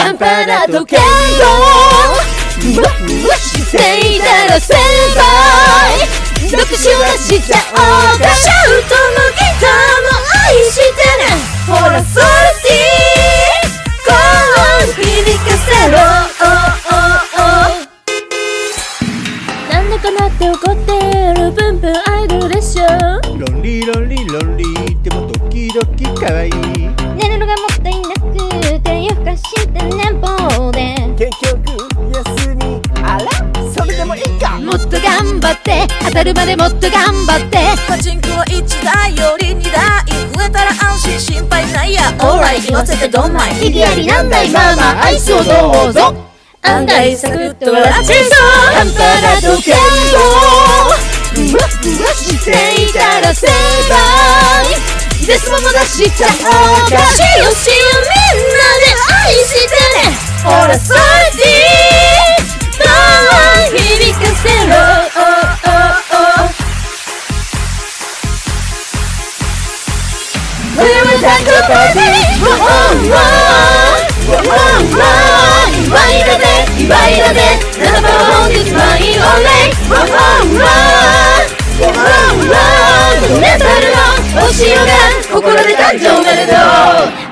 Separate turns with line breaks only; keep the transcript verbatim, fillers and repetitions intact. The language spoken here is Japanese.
半端な時計をふわふわしていたら先輩独身はしちゃおうかシャウトもギターも愛してねほらソルティー高音響かせろなんだかなって怒ってるプンプンアイドルでしょ
ロンリーロンリーロンリーでもドキドキかわいい
寝るのがもったいなくて夜更かして年俸で
結局休みあらそれでもいいか
もっと頑張って当たるまでもっと頑張って
パチンコはいちだいよりにだい増えたら安心心配ないやオーライ言わせてドンマイ
意義ありなんだいまあまあアイスをどうぞ
案外サクッと笑っちゃいそう
半端な時計をふわふわしていたら先輩デスモも出しちゃおうかしよしよみんなで愛してねほらソルティー高音響かせろWe're a tango party! Whoa, whoa, whoa, whoa, 祝いだぜ、祝いだぜ Number one is my only Whoa, whoa, whoa, whoa, whoa メタルのお城が心で誕生おめでとう